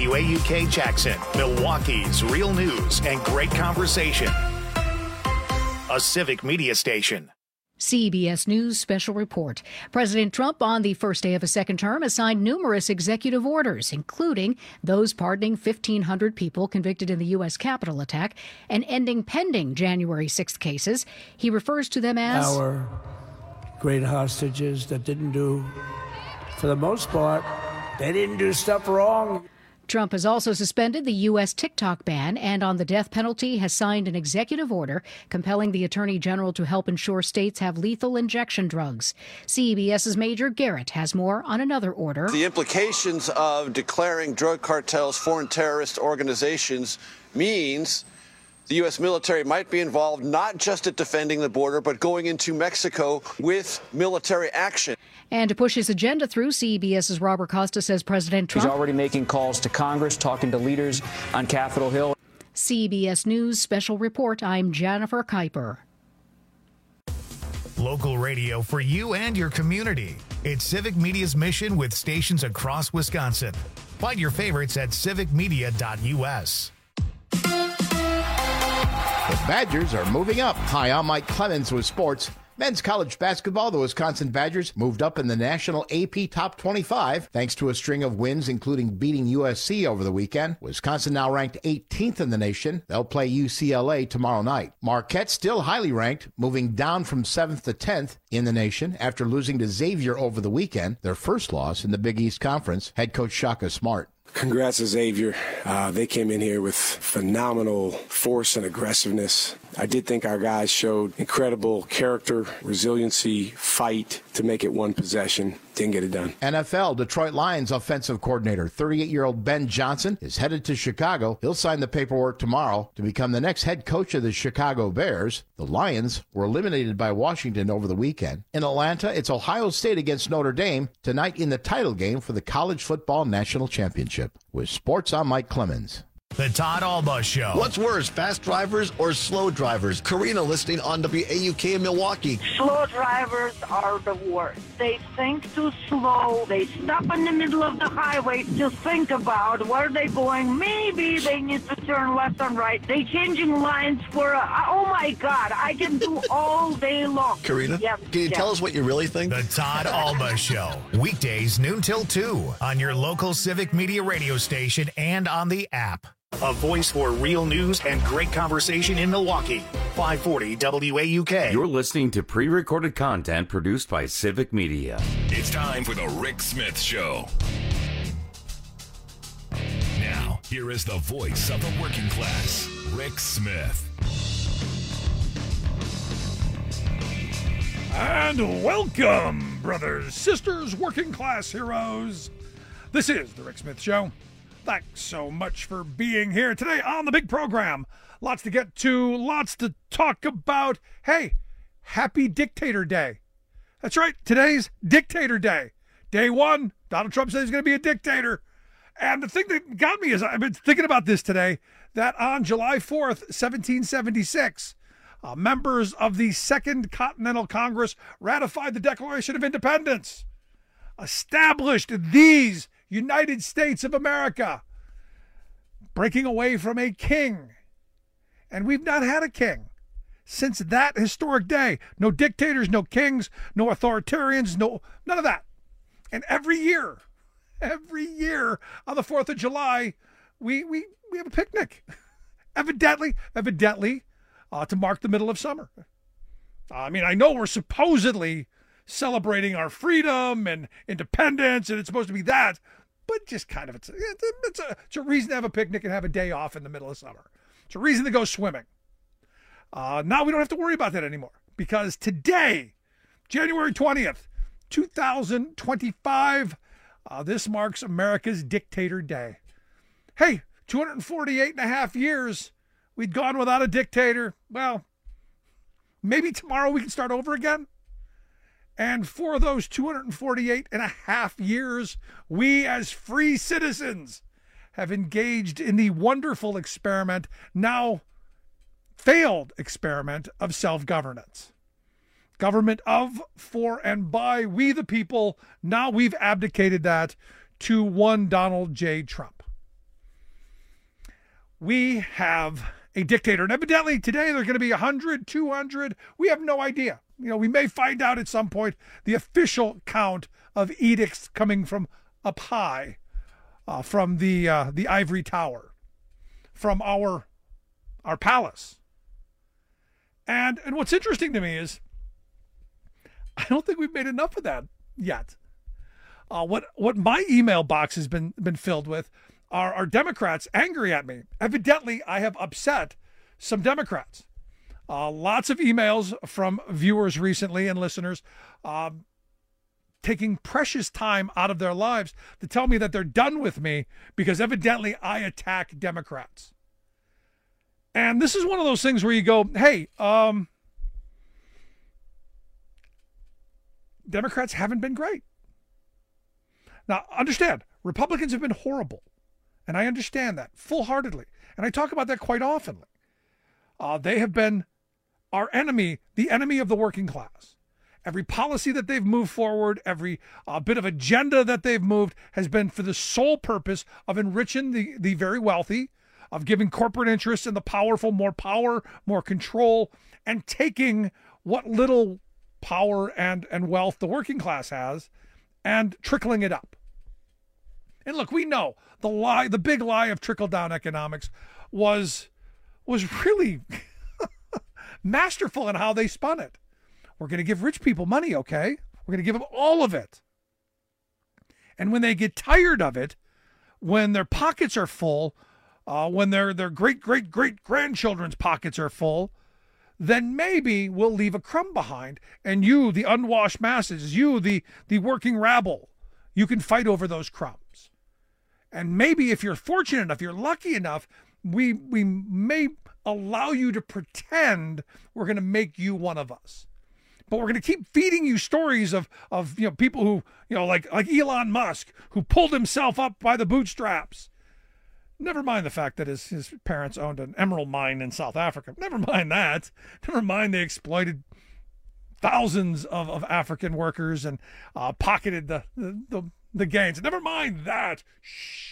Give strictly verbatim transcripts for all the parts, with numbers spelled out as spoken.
W A U K Jackson, Milwaukee's real news and great conversation. A Civic Media station. C B S News special report. President Trump, on the first day of his second term, has signed numerous executive orders, including those pardoning fifteen hundred people convicted in the U S Capitol attack and ending pending January sixth cases. He refers to them as our great hostages that didn't do, for the most part, they didn't do stuff wrong. Trump has also suspended the U S TikTok ban and on the death penalty has signed an executive order compelling the Attorney General to help ensure states have lethal injection drugs. CBS's Major Garrett has more on another order. The implications of declaring drug cartels foreign terrorist organizations means the U S military might be involved not just at defending the border, but going into Mexico with military action. And to push his agenda through, CBS's Robert Costa says President Trump... He's already making calls to Congress, talking to leaders on Capitol Hill. C B S News Special Report. I'm Jennifer Kuiper. Local radio for you and your community. It's Civic Media's mission with stations across Wisconsin. Find your favorites at civic media dot u s. The Badgers are moving up. Hi, I'm Mike Clemens with sports. Men's college basketball, the Wisconsin Badgers moved up in the national A P Top twenty-five thanks to a string of wins, including beating U S C over the weekend. Wisconsin now ranked eighteenth in the nation. They'll play U C L A tomorrow night. Marquette still highly ranked, moving down from seventh to tenth in the nation after losing to Xavier over the weekend, their first loss in the Big East Conference. Head coach Shaka Smart. Congrats to Xavier. Uh, they came in here with phenomenal force and aggressiveness. I did think our guys showed incredible character, resiliency, fight to make it one possession. Didn't get it done. N F L Detroit Lions offensive coordinator, thirty-eight-year-old Ben Johnson, is headed to Chicago. He'll sign the paperwork tomorrow to become the next head coach of the Chicago Bears. The Lions were eliminated by Washington over the weekend. In Atlanta, it's Ohio State against Notre Dame tonight in the title game for the College Football National Championship. With sports, I'm Mike Clemens. The Todd Alba Show. What's worse, fast drivers or slow drivers? Karina listening on W A U K in Milwaukee. Slow drivers are the worst. They think too slow. They stop in the middle of the highway to think about where they're going. Maybe they need to turn left and right. They changing lines for, a, oh my God, I can do all day long. Karina, yes, can you yes. tell us what you really think? The Todd Alba Show. Weekdays noon till two on your local Civic Media radio station and on the app. A voice for real news and great conversation in Milwaukee. five forty W A U K. You're listening to pre-recorded content produced by Civic Media. It's time for the Rick Smith Show. Now, here is the voice of the working class, Rick Smith. And welcome, brothers, sisters, working class heroes. This is the Rick Smith Show. Thanks so much for being here today on the big program. Lots to get to, lots to talk about. Hey, happy Dictator Day. That's right, today's Dictator Day. Day one, Donald Trump says he's going to be a dictator. And the thing that got me is I've been thinking about this today, that on July fourth, seventeen seventy-six, uh, members of the Second Continental Congress ratified the Declaration of Independence, established these United States of America, breaking away from a king. And we've not had a king since that historic day. No dictators, no kings, no authoritarians, no none of that. And every year, every year on the fourth of July, we we, we have a picnic. evidently, evidently, uh, to mark the middle of summer. I mean, I know we're supposedly celebrating our freedom and independence, and it's supposed to be that, but just kind of, it's a, it's a, it's a reason to have a picnic and have a day off in the middle of summer. It's a reason to go swimming. Uh, now we don't have to worry about that anymore, because today, January twentieth, two thousand twenty-five, uh, this marks America's Dictator Day. Hey, two hundred forty-eight and a half years we'd gone without a dictator. Well, maybe tomorrow we can start over again. And for those two hundred forty-eight and a half years, we as free citizens have engaged in the wonderful experiment, now failed experiment, of self-governance. Government of, for, and by we the people. Now we've abdicated that to one Donald J. Trump. we have a dictator. And evidently today there's going to be one hundred, two hundred. We have no idea. You know, we may find out at some point the official count of edicts coming from up high, uh, from the uh, the ivory tower, from our our palace. And and what's interesting to me is I don't think we've made enough of that yet. Uh, what what my email box has been been filled with are, are Democrats angry at me. Evidently, I have upset some Democrats. Uh, lots of emails from viewers recently and listeners um, taking precious time out of their lives to tell me that they're done with me because evidently I attack Democrats. And this is one of those things where you go, hey, um, Democrats haven't been great. Now, understand, Republicans have been horrible. And I understand that full-heartedly. And I talk about that quite often. Uh, they have been our enemy, the enemy of the working class. Every policy that they've moved forward, every uh, bit of agenda that they've moved has been for the sole purpose of enriching the, the very wealthy, of giving corporate interests and the powerful more power, more control, and taking what little power and, and wealth the working class has and trickling it up. And look, we know the lie, the big lie of trickle-down economics was, was really masterful in how they spun it. We're going to give rich people money, okay? We're going to give them all of it. And when they get tired of it, when their pockets are full, uh, when their, their great-great-great-grandchildren's pockets are full, then maybe we'll leave a crumb behind. And you, the unwashed masses, you, the, the working rabble, you can fight over those crumbs. And maybe if you're fortunate enough, you're lucky enough, we we may allow you to pretend we're going to make you one of us. But we're going to keep feeding you stories of, of you know, people who, you know, like, like Elon Musk, who pulled himself up by the bootstraps. Never mind the fact that his, his parents owned an emerald mine in South Africa. Never mind that. Never mind they exploited thousands of, of African workers and uh, pocketed the, the, the, the gains. Never mind that. Shh.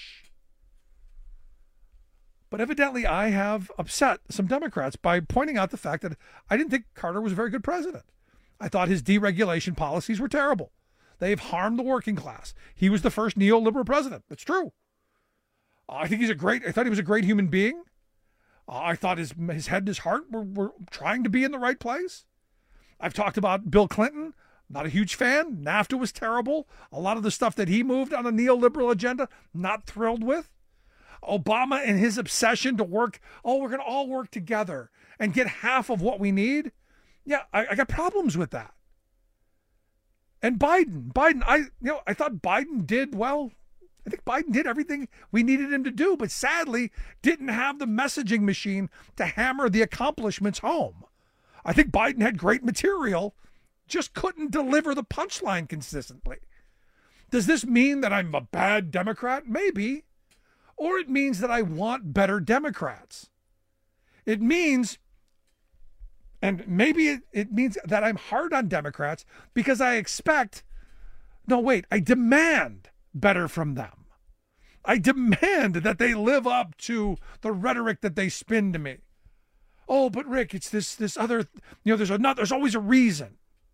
But evidently I have upset some Democrats by pointing out the fact that I didn't think Carter was a very good president. I thought his deregulation policies were terrible. They've harmed the working class. He was the first neoliberal president. That's true. Uh, I think he's a great, I thought he was a great human being. Uh, I thought his, his head and his heart were, were trying to be in the right place. I've talked about Bill Clinton. Not a huge fan. NAFTA was terrible. A lot of the stuff that he moved on a neoliberal agenda, not thrilled with. Obama and his obsession to work, oh, we're going to all work together and get half of what we need. Yeah, I, I got problems with that. And Biden, Biden, I, you know, I thought Biden did well. I think Biden did everything we needed him to do, but sadly didn't have the messaging machine to hammer the accomplishments home. I think Biden had great material, just couldn't deliver the punchline consistently. Does this mean that I'm a bad Democrat? Maybe. Or it means that I want better Democrats. It means, and maybe it, it means that I'm hard on Democrats because I expect, no, wait, I demand better from them. I demand that they live up to the rhetoric that they spin to me. Oh, but Rick, it's this this other, you know, there's another, there's always a reason.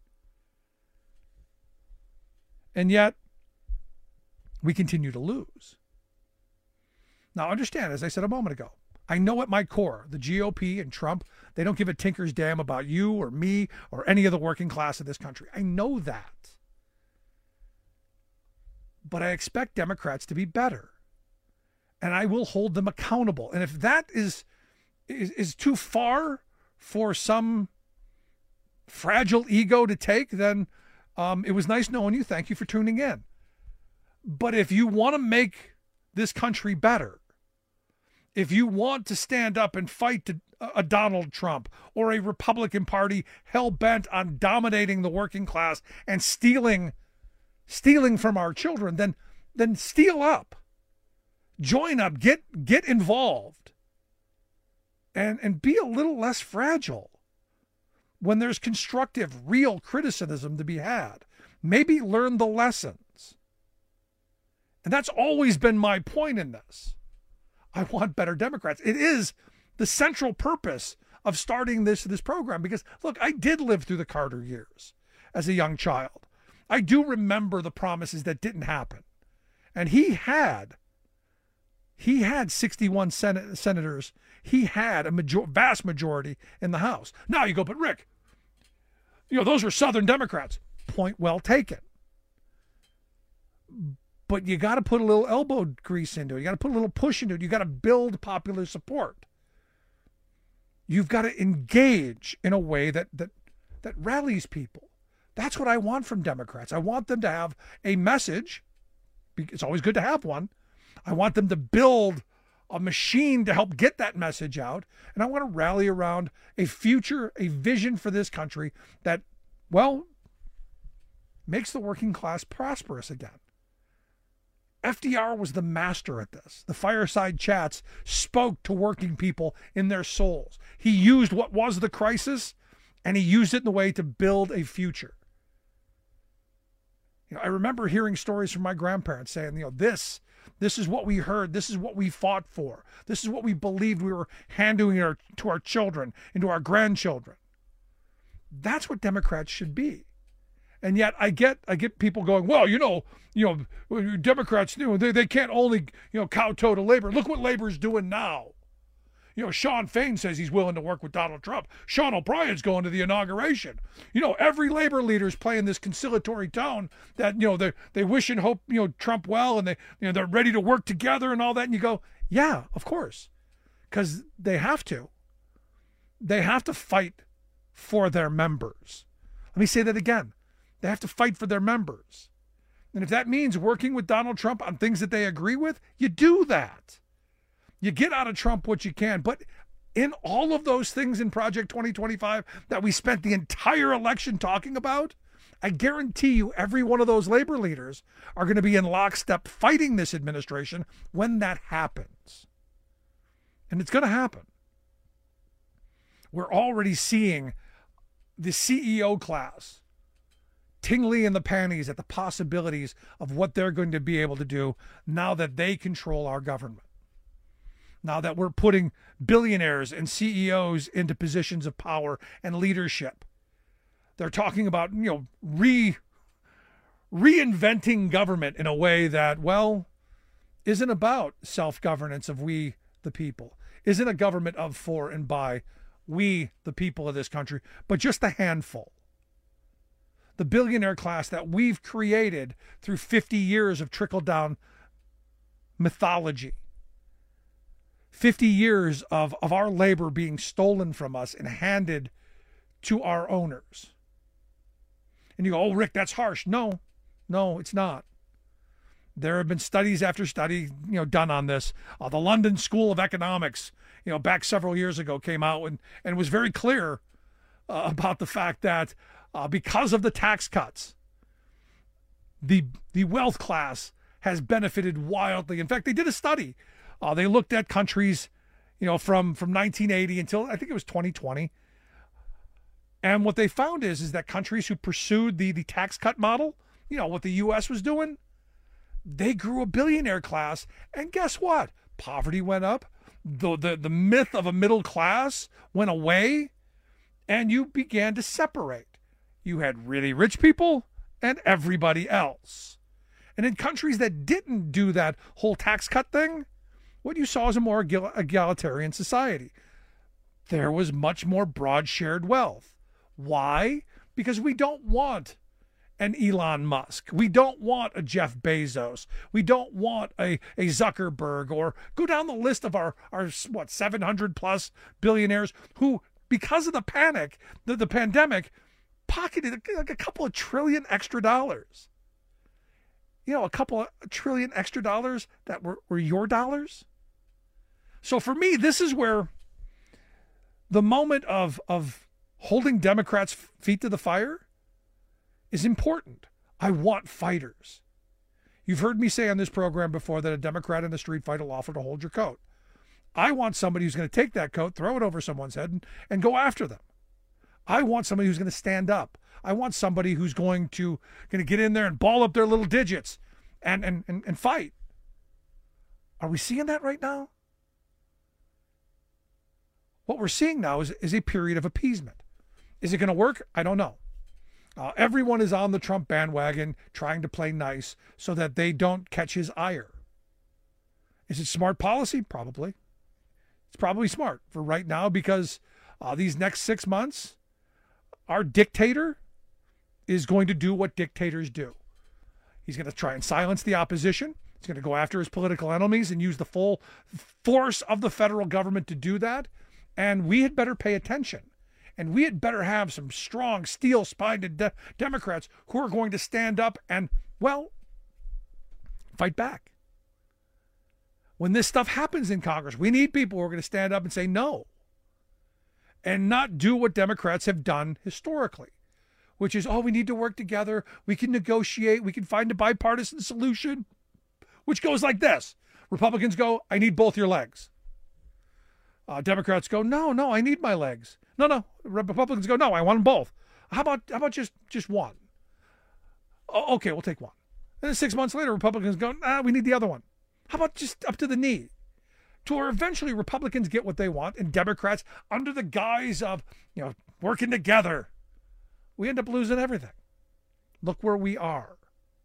And yet, we continue to lose. Now, understand, as I said a moment ago, I know at my core, the G O P and Trump, they don't give a tinker's damn about you or me or any of the working class of this country. I know that. But I expect Democrats to be better. And I will hold them accountable. And if that is, is, is too far for some fragile ego to take, then um, it was nice knowing you. Thank you for tuning in. But if you want to make this country better, if you want to stand up and fight to a Donald Trump or a Republican Party hell-bent on dominating the working class and stealing stealing from our children, then then steal up. Join up, get get involved. And and be a little less fragile when there's constructive, real criticism to be had. Maybe learn the lessons. And that's always been my point in this. I want better Democrats. It is the central purpose of starting this, this program because, look, I did live through the Carter years as a young child. I do remember the promises that didn't happen. And he had, he had sixty-one Senate, senators. He had a major, vast majority in the House. Now you go, but Rick, you know, those were Southern Democrats. Point well taken. But you got to put a little elbow grease into it. You got to put a little push into it. You got to build popular support. You've got to engage in a way that that that rallies people. That's what I want from Democrats. I want them to have a message. It's always good to have one. I want them to build a machine to help get that message out. And I want to rally around a future, a vision for this country that, well, makes the working class prosperous again. F D R was the master at this. The fireside chats spoke to working people in their souls. He used what was the crisis, and he used it in a way to build a future. You know, I remember hearing stories from my grandparents saying, you know, this, this is what we heard. This is what we fought for. This is what we believed we were handing our, to our children and to our grandchildren. That's what Democrats should be. And yet I get I get people going, well, you know, you know, Democrats, you know, they, they can't only, you know, kowtow to labor. Look what labor's doing now. You know, Sean Fain says he's willing to work with Donald Trump. Sean O'Brien's going to the inauguration. You know, every labor leader's playing this conciliatory tone that, you know, they they wish and hope, you know, Trump well, and they, you know, they're ready to work together and all that. And you go, yeah, of course, because they have to. They have to fight for their members. Let me say that again. They have to fight for their members. And if that means working with Donald Trump on things that they agree with, you do that. You get out of Trump what you can. But in all of those things in Project twenty twenty-five that we spent the entire election talking about, I guarantee you every one of those labor leaders are going to be in lockstep fighting this administration when that happens. And it's going to happen. We're already seeing the C E O class tingly in the panties at the possibilities of what they're going to be able to do now that they control our government. Now that we're putting billionaires and C E Os into positions of power and leadership. They're talking about, you know, re reinventing government in a way that, well, isn't about self-governance of we, the people. Isn't a government of, for, and by we, the people of this country, but just a handful. The billionaire class that we've created through fifty years of trickle-down mythology. fifty years of, of our labor being stolen from us and handed to our owners. And you go, oh, Rick, that's harsh. No, no, it's not. There have been studies after study, you know, done on this. Uh, the London School of Economics, you know, back several years ago came out and, and was very clear uh, about the fact that uh, because of the tax cuts, the the wealth class has benefited wildly. In fact, they did a study. Uh, they looked at countries, you know, from, from nineteen eighty until I think it was twenty twenty. And what they found is, is that countries who pursued the, the tax cut model, you know, what the U S was doing, they grew a billionaire class. And guess what? Poverty went up. The, the, the myth of a middle class went away. And you began to separate. You had really rich people and everybody else. And in countries that didn't do that whole tax cut thing, what you saw was a more egalitarian society. There was much more broad shared wealth. Why? Because we don't want an Elon Musk. We don't want a Jeff Bezos. We don't want a, a Zuckerberg, or go down the list of our, our what, seven hundred plus billionaires who, because of the panic, the, the pandemic, pocketed like a couple of trillion extra dollars. You know, a couple of trillion extra dollars that were, were your dollars. So for me, this is where the moment of, of holding Democrats' feet to the fire is important. I want fighters. You've heard me say on this program before that a Democrat in the street fight will offer to hold your coat. I want somebody who's going to take that coat, throw it over someone's head, and, and go after them. I want somebody who's going to stand up. I want somebody who's going to going to get in there and ball up their little digits and, and, and, and fight. Are we seeing that right now? what we're seeing now is, is a period of appeasement. Is it going to work? I don't know. Uh, everyone is on the Trump bandwagon trying to play nice so that they don't catch his ire. Is it smart policy? Probably. It's probably smart for right now because uh, these next six months, our dictator is going to do what dictators do. He's going to try and silence the opposition. He's going to go after his political enemies and use the full force of the federal government to do that. And we had better pay attention. And we had better have some strong, steel-spined de- Democrats who are going to stand up and, well, fight back. When this stuff happens in Congress, we need people who are going to stand up and say no. And not do what Democrats have done historically, which is, oh, we need to work together. We can negotiate. We can find a bipartisan solution, which goes like this. Republicans go, I need both your legs. Uh, Democrats go, no, no, I need my legs. No, no. Republicans go, no, I want them both. How about how about just, just one? Oh, okay, we'll take one. And then six months later, Republicans go, ah, we need the other one. How about just up to the knee? To where eventually Republicans get what they want and Democrats, under the guise of, you know, working together, we end up losing everything. Look where we are.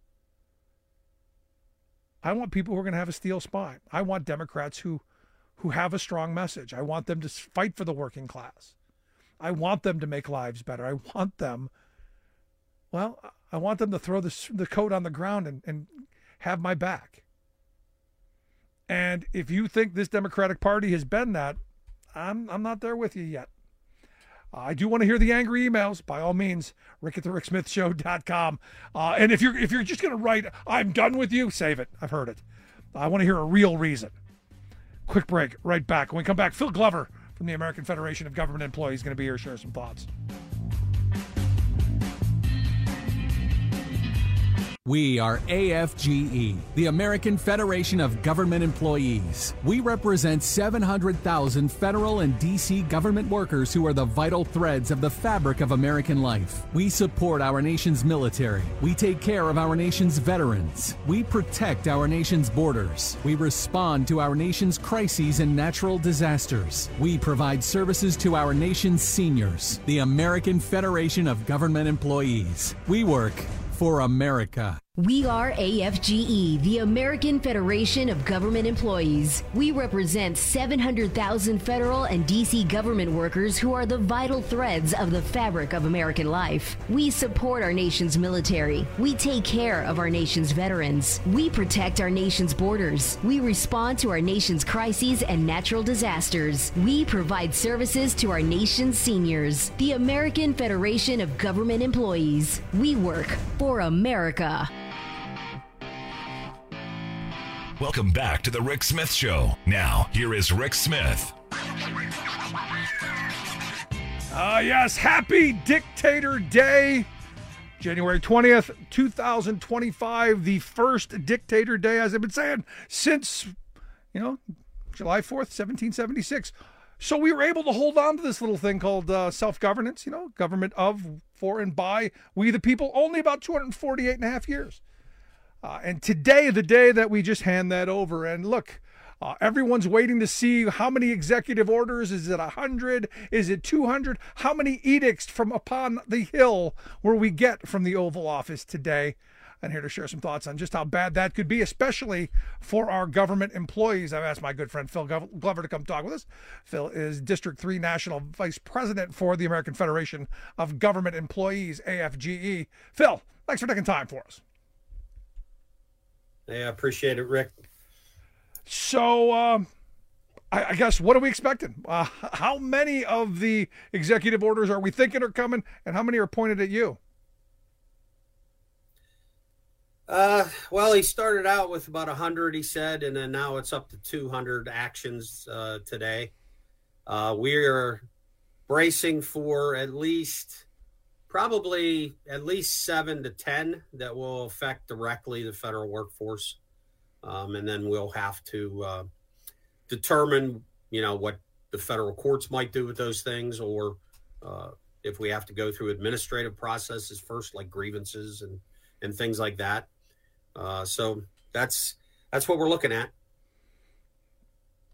I want people who are going to have a steel spine. I want Democrats who who have a strong message. I want them to fight for the working class. I want them to make lives better. I want them, well, I want them to throw the, the coat on the ground and, and have my back. And if you think this Democratic Party has been that, I'm I'm not there with you yet. Uh, I do want to hear the angry emails. By all means, rick at the rick smith show dot com. Uh, and if you're if you're just going to write, I'm done with you, save it. I've heard it. I want to hear a real reason. Quick break, right back. When we come back, Phil Glover from the American Federation of Government Employees is going to be here to share some thoughts. We are A F G E, the American Federation of Government Employees. We represent seven hundred thousand federal and D C government workers who are the vital threads of the fabric of American life. We support our nation's military. We take care of our nation's veterans. We protect our nation's borders. We respond to our nation's crises and natural disasters. We provide services to our nation's seniors. The American Federation of Government Employees. We work for America. We are A F G E, the American Federation of Government Employees. We represent seven hundred thousand federal and D C government workers who are the vital threads of the fabric of American life. We support our nation's military. We take care of our nation's veterans. We protect our nation's borders. We respond to our nation's crises and natural disasters. We provide services to our nation's seniors. The American Federation of Government Employees. We work for America. Welcome back to the Rick Smith Show. Now, here is Rick Smith. Ah, uh, yes, happy Dictator Day. January twentieth, two thousand twenty-five, the first Dictator Day, as I've been saying, since, you know, July fourth, seventeen seventy-six. So we were able to hold on to this little thing called uh, self-governance, you know, government of, for, and by we the people, only about two hundred forty-eight and a half years. Uh, and today, the day that we just hand that over, and look, uh, everyone's waiting to see how many executive orders. Is it one hundred? Is it two hundred? How many edicts from upon the hill will we get from the Oval Office today? I'm here to share some thoughts on just how bad that could be, especially for our government employees. I've asked my good friend Phil Glover to come talk with us. Phil is District three National Vice President for the American Federation of Government Employees, A F G E. Phil, thanks for taking time for us. Yeah, I appreciate it, Rick. So, um, I, I guess, what are we expecting? Uh, how many of the executive orders are we thinking are coming, and how many are pointed at you? Uh, well, he started out with about one hundred, he said, and then now it's up to two hundred actions uh, today. Uh, we're bracing for at least... Probably at least seven to ten that will affect directly the federal workforce. Um, and then we'll have to uh, determine, you know, what the federal courts might do with those things, or uh, if we have to go through administrative processes first, like grievances and, and things like that. Uh, so that's that's what we're looking at.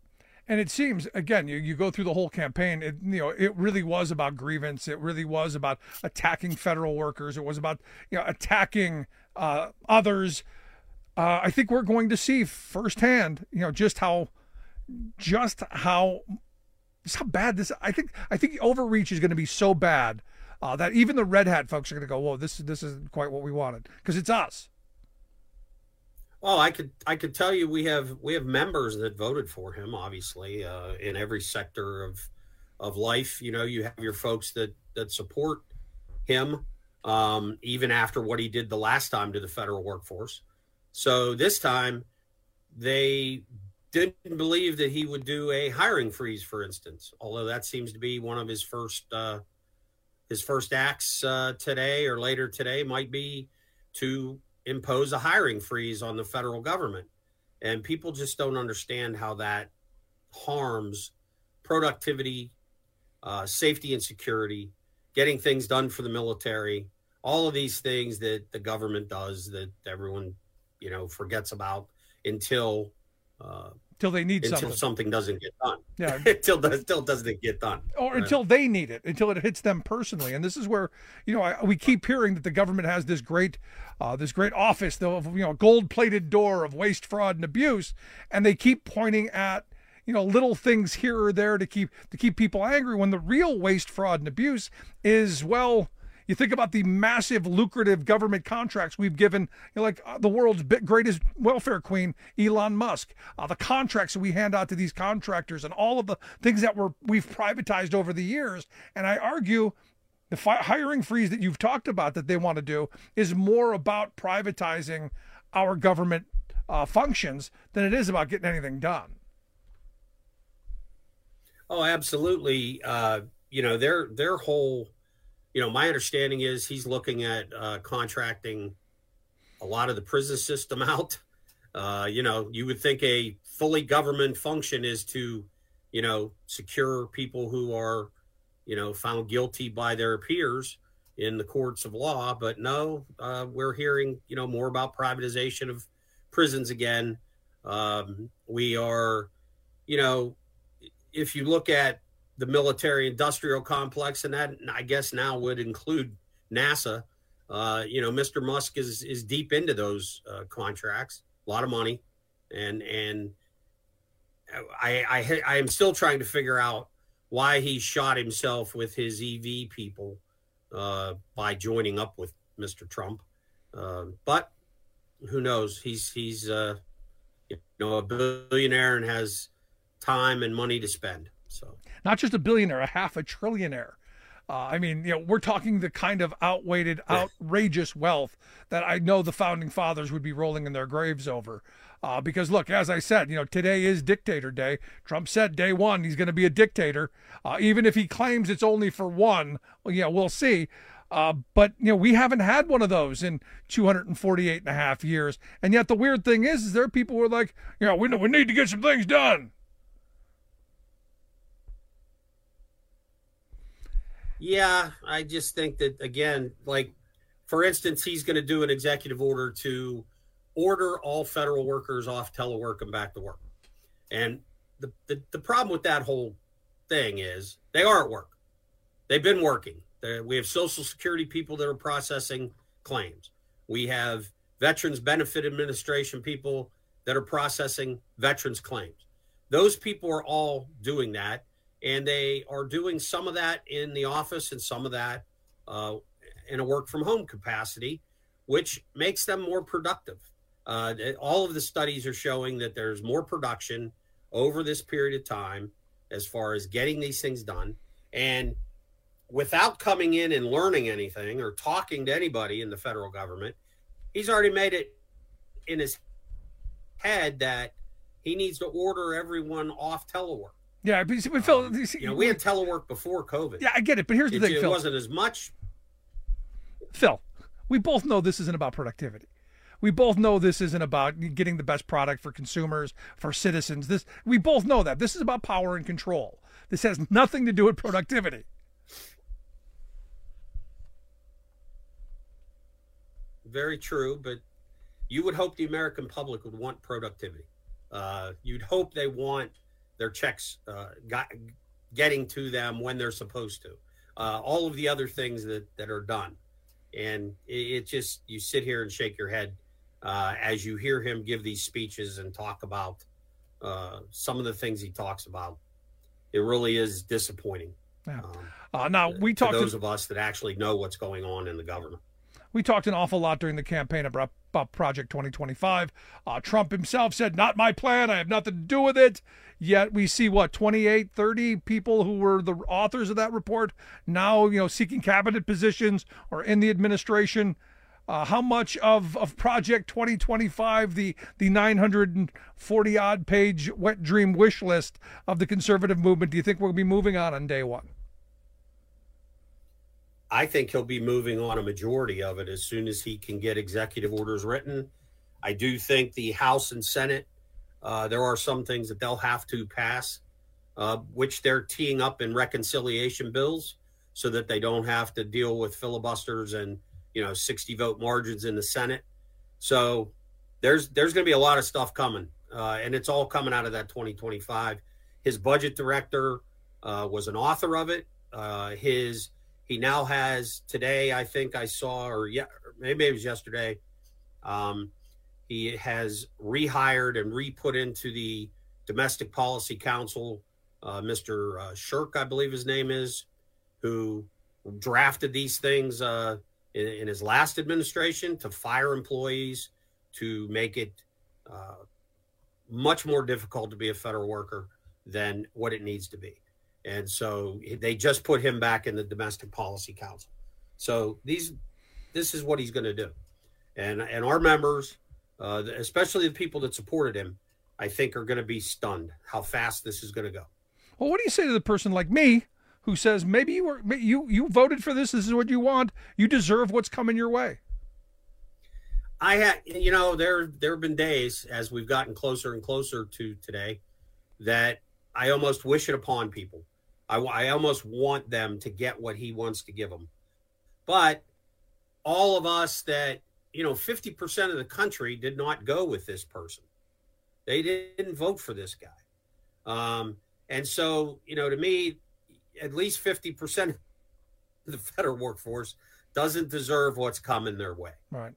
And it seems, again, you, you go through the whole campaign, it, you know, it really was about grievance. It really was about attacking federal workers. It was about, you know, attacking uh, others. Uh, I think we're going to see firsthand, you know, just how, just how, just how bad this. I think, I think the overreach is going to be so bad uh, that even the red hat folks are going to go, "Whoa, this this isn't quite what we wanted," because it's us. Well, I could I could tell you we have we have members that voted for him, obviously, uh, in every sector of of life. You know, you have your folks that that support him, um, even after what he did the last time to the federal workforce. So this time, they didn't believe that he would do a hiring freeze, for instance. Although that seems to be one of his first uh, his first acts uh, today or later today might be to impose a hiring freeze on the federal government. And people just don't understand how that harms productivity, uh, safety and security, getting things done for the military, all of these things that the government does that everyone, you know, forgets about until uh, Till they need until something. something doesn't get done. Yeah. until, until it doesn't get done. Or right? until they need it, until it hits them personally. And this is where, you know, I, we keep hearing that the government has this great, uh, this great office, the, you know, gold-plated door of waste, fraud, and abuse. And they keep pointing at, you know, little things here or there to keep, to keep people angry, when the real waste, fraud, and abuse is, well, you think about the massive, lucrative government contracts we've given, you know, like uh, the world's big, greatest welfare queen, Elon Musk, uh, the contracts that we hand out to these contractors, and all of the things that we're, we've privatized over the years. And I argue the fi- hiring freeze that you've talked about that they want to do is more about privatizing our government uh, functions than it is about getting anything done. Oh, absolutely. Uh, you know, their their whole... You know, my understanding is he's looking at uh, contracting a lot of the prison system out. Uh, you know, you would think a fully government function is to, you know, secure people who are, you know, found guilty by their peers in the courts of law. But no, uh, we're hearing, you know, more about privatization of prisons again. Um, we are, you know, if you look at the military industrial complex, and that I guess now would include NASA. Uh, you know, Mister Musk is is deep into those uh, contracts, a lot of money, and and I, I I am still trying to figure out why he shot himself with his E V people uh, by joining up with Mister Trump. Uh, but who knows? He's he's uh, you know, a billionaire and has time and money to spend. So. Not just a billionaire, a half a trillionaire. Uh, I mean, you know, we're talking the kind of outweighted, outrageous wealth that I know the founding fathers would be rolling in their graves over. Uh, because, look, as I said, you know, today is dictator day. Trump said day one he's going to be a dictator. Uh, even if he claims it's only for one, well, yeah, we'll see. Uh, but, you know, we haven't had one of those in two hundred forty-eight and a half years. And yet the weird thing is, is there are people who are like, you know, we, we need to get some things done. Yeah, I just think that, again, like, for instance, he's going to do an executive order to order all federal workers off telework and back to work. And the, the, the problem with that whole thing is they are at work. They've been working. They're, we have Social Security people that are processing claims. We have Veterans Benefit Administration people that are processing veterans claims. Those people are all doing that. And they are doing some of that in the office and some of that uh, in a work from home capacity, which makes them more productive. Uh, all of the studies are showing that there's more production over this period of time as far as getting these things done. And without coming in and learning anything or talking to anybody in the federal government, he's already made it in his head that he needs to order everyone off telework. Yeah, but Phil, um, you know, we had telework before COVID. Yeah, I get it, but here's the it, thing, it Phil. It wasn't as much. Phil, we both know this isn't about productivity. We both know this isn't about getting the best product for consumers, for citizens. This we both know that. This is about power and control. This has nothing to do with productivity. Very true, but you would hope the American public would want productivity. Uh, you'd hope they want their checks uh, got, getting to them when they're supposed to. Uh, all of the other things that, that are done. And it, it just, you sit here and shake your head uh, as you hear him give these speeches and talk about uh, some of the things he talks about. It really is disappointing. Yeah. Um, uh, now, we talked to those to, of us that actually know what's going on in the government. We talked an awful lot during the campaign about, about Project twenty twenty-five. Uh, Trump himself said, not my plan. I have nothing to do with it. Yet we see, what, twenty-eight, thirty people who were the authors of that report now, you know, seeking cabinet positions or in the administration. Uh, how much of, of Project twenty twenty-five, the, the nine hundred forty odd page wet dream wish list of the conservative movement, do you think we'll be moving on on day one? I think he'll be moving on a majority of it as soon as he can get executive orders written. I do think the House and Senate, uh, there are some things that they'll have to pass, uh, which they're teeing up in reconciliation bills so that they don't have to deal with filibusters and, you know, sixty vote margins in the Senate. So there's there's going to be a lot of stuff coming, uh, and it's all coming out of that twenty twenty-five. His budget director uh, was an author of it. Uh, his He now has today, I think I saw, or yeah, maybe it was yesterday. Um, he has rehired and re-put into the Domestic Policy Council, uh, Mister Uh, Shirk, I believe his name is, who drafted these things uh, in, in his last administration to fire employees, to make it uh, much more difficult to be a federal worker than what it needs to be. And so they just put him back in the Domestic Policy Council. So these, this is what he's going to do. And and our members, uh, especially the people that supported him, I think are going to be stunned how fast this is going to go. Well, what do you say to the person like me who says, maybe you were you you voted for this, this is what you want, you deserve what's coming your way? I had, you know, there there have been days as we've gotten closer and closer to today that I almost wish it upon people. I, I almost want them to get what he wants to give them. But all of us that, you know, fifty percent of the country did not go with this person. They didn't vote for this guy. Um, and so, you know, to me, at least fifty percent of the federal workforce doesn't deserve what's coming their way. Right.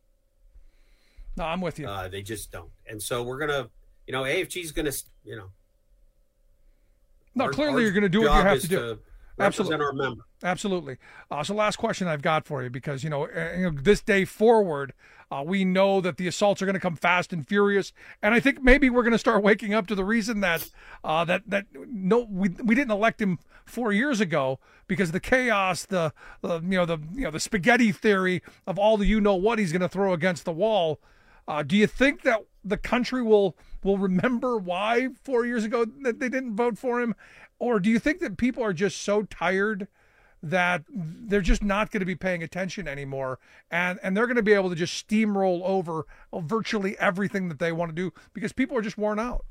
No, I'm with you. Uh, they just don't. And so we're going to, you know, A F G's going to, you know, No, our, clearly our you're going to do what you have to do. To Absolutely. Our member. Absolutely. Uh, so last question I've got for you, because, you know, uh, you know this day forward, uh, we know that the assaults are going to come fast and furious. And I think maybe we're going to start waking up to the reason that uh, that that no, we we didn't elect him four years ago because the chaos, the, the you know the you know the spaghetti theory of all the you know what he's going to throw against the wall. Uh, do you think that the country will will remember why four years ago that they didn't vote for him? Or do you think that people are just so tired that they're just not going to be paying attention anymore, and, and they're going to be able to just steamroll over virtually everything that they want to do because people are just worn out?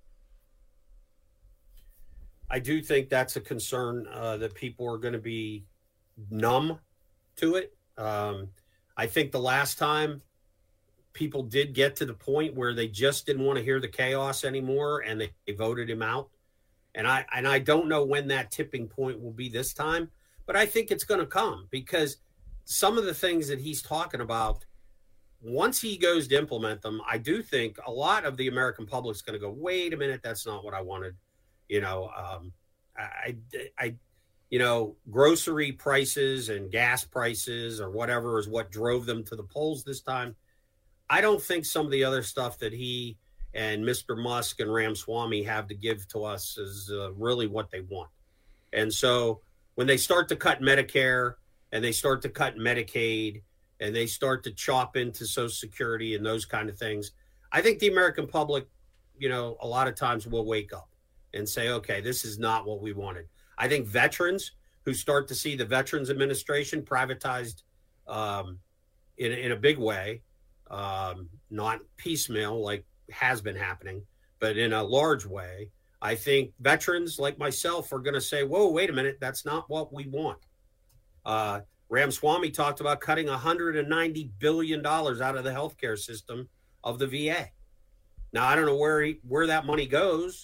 I do think that's a concern, uh, that people are going to be numb to it. Um, I think the last time people did get to the point where they just didn't want to hear the chaos anymore and they, they voted him out. And I and I don't know when that tipping point will be this time, but I think it's going to come because some of the things that he's talking about, once he goes to implement them, I do think a lot of the American public is going to go, wait a minute, that's not what I wanted. You know, um, I, I, you know, grocery prices and gas prices or whatever is what drove them to the polls this time. I don't think some of the other stuff that he and Mister Musk and Ramaswamy have to give to us is uh, really what they want. And so when they start to cut Medicare and they start to cut Medicaid and they start to chop into Social Security and those kind of things, I think the American public, you know, a lot of times will wake up and say, okay, this is not what we wanted. I think veterans who start to see the Veterans Administration privatized um, in, in a big way, um, not piecemeal like has been happening, but in a large way, I think veterans like myself are going to say, whoa, wait a minute, that's not what we want. Uh, Ramaswamy talked about cutting one hundred ninety billion dollars out of the healthcare system of the V A. Now, I don't know where he, where that money goes,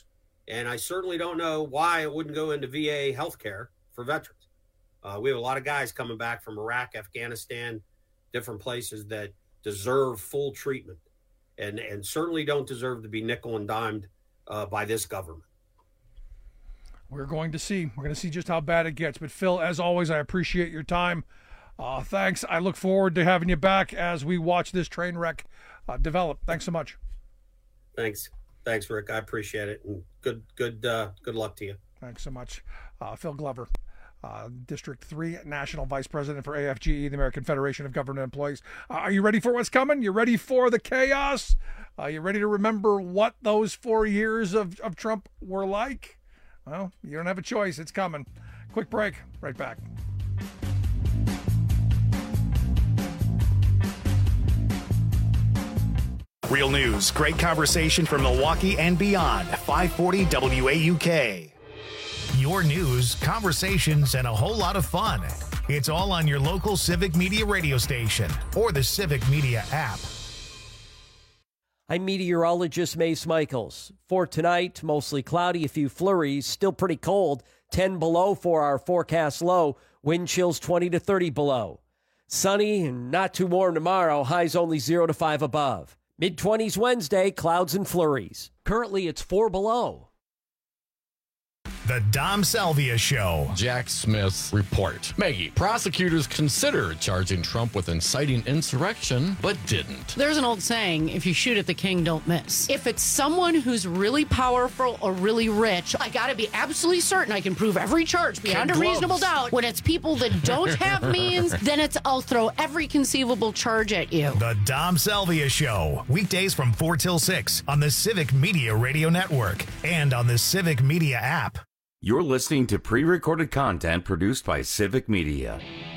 And I certainly don't know why it wouldn't go into V A healthcare for veterans. Uh, we have a lot of guys coming back from Iraq, Afghanistan, different places that deserve full treatment and, and certainly don't deserve to be nickel and dimed uh, by this government. We're going to see. We're going to see just how bad it gets. But, Phil, as always, I appreciate your time. Uh, thanks. I look forward to having you back as we watch this train wreck uh, develop. Thanks so much. Thanks. Thanks, Rick. I appreciate it. And good good, uh, good luck to you. Thanks so much. Uh, Phil Glover, uh, District three National Vice President for A F G E, the American Federation of Government Employees. Uh, are you ready for what's coming? You ready for the chaos? Are you ready to remember what those four years of, of Trump were like? Well, you don't have a choice. It's coming. Quick break. Right back. Real news, great conversation from Milwaukee and beyond. five forty W A U K. Your news, conversations, and a whole lot of fun. It's all on your local Civic Media radio station or the Civic Media app. I'm meteorologist Mace Michaels. For tonight, mostly cloudy, a few flurries, still pretty cold, ten below for our forecast low, wind chills twenty to thirty below. Sunny and not too warm tomorrow, highs only zero to five above. mid-twenties Wednesday, clouds and flurries. Currently, it's four below. The Dom Salvia Show. Jack Smith's report. Maggie, prosecutors considered charging Trump with inciting insurrection, but didn't. There's an old saying, if you shoot at the king, don't miss. If it's someone who's really powerful or really rich, I gotta be absolutely certain I can prove every charge beyond Kid a reasonable gloves. doubt. When it's people that don't have means, then it's I'll throw every conceivable charge at you. The Dom Salvia Show. Weekdays from four till six on the Civic Media Radio Network and on the Civic Media app. You're listening to pre-recorded content produced by Civic Media.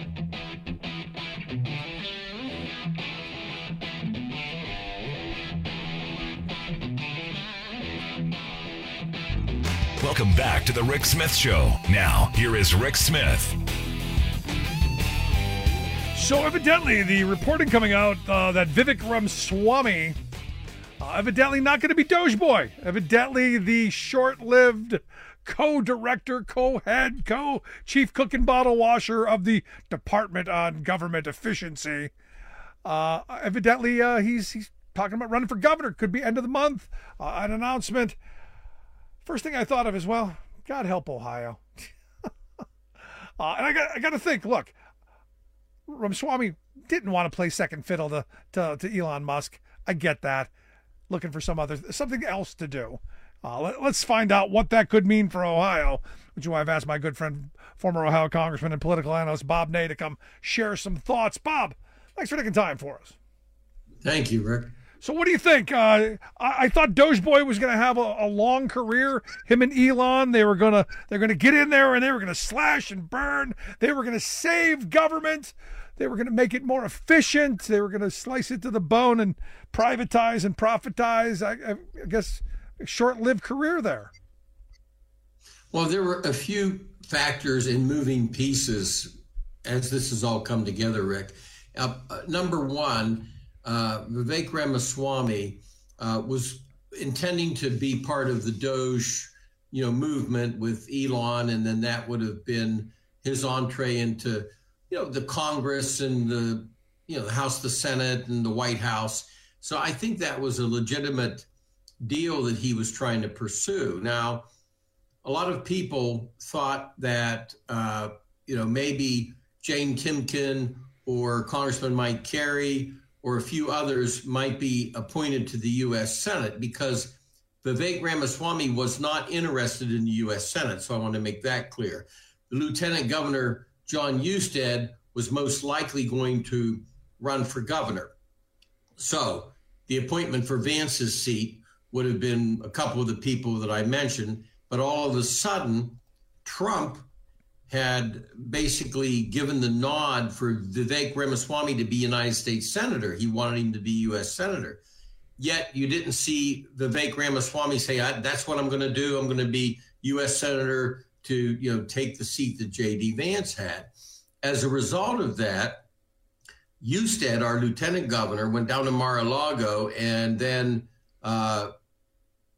Welcome back to the Rick Smith Show. Now, here is Rick Smith. So evidently, the reporting coming out uh, that Vivek Ramaswamy, uh, evidently not going to be Doge Boy. Evidently, the short-lived co-director, co-head, co-chief cook and bottle washer of the Department on Government Efficiency. Uh, evidently, uh, he's he's talking about running for governor. Could be end of the month. Uh, an announcement. First thing I thought of is, well, God help Ohio. uh, and I got I got to think. Look, Ramaswamy didn't want to play second fiddle to, to to Elon Musk. I get that. Looking for some other something else to do. Uh, let, let's find out what that could mean for Ohio, which is why I've asked my good friend, former Ohio Congressman and political analyst Bob Ney, to come share some thoughts. Bob, thanks for taking time for us. Thank you, Rick. So what do you think? Uh, I, I thought Doge Boy was going to have a, a long career. Him and Elon, they were going to they're going to get in there and they were going to slash and burn. They were going to save government. They were going to make it more efficient. They were going to slice it to the bone and privatize and profitize. I, I, I guess a short-lived career there. Well, there were a few factors in moving pieces as this has all come together, Rick. Uh, uh, number one, uh, Vivek Ramaswamy uh, was intending to be part of the Doge, you know, movement with Elon, and then that would have been his entree into, you know, the Congress and the, you know, the House, the Senate, and the White House. So I think that was a legitimate deal that he was trying to pursue. Now, a lot of people thought that, uh, you know, maybe Jane Timken or Congressman Mike Carey or a few others might be appointed to the U S Senate because Vivek Ramaswamy was not interested in the U S Senate. So I want to make that clear. The Lieutenant Governor, John Husted, was most likely going to run for governor. So the appointment for Vance's seat would have been a couple of the people that I mentioned, but all of a sudden, Trump had basically given the nod for Vivek Ramaswamy to be United States Senator. He wanted him to be U S Senator. Yet you didn't see Vivek Ramaswamy say, that's what I'm going to do. I'm going to be U S Senator to, you know, take the seat that J D Vance had. As a result of that, Husted, our lieutenant governor, went down to Mar-a-Lago and then uh,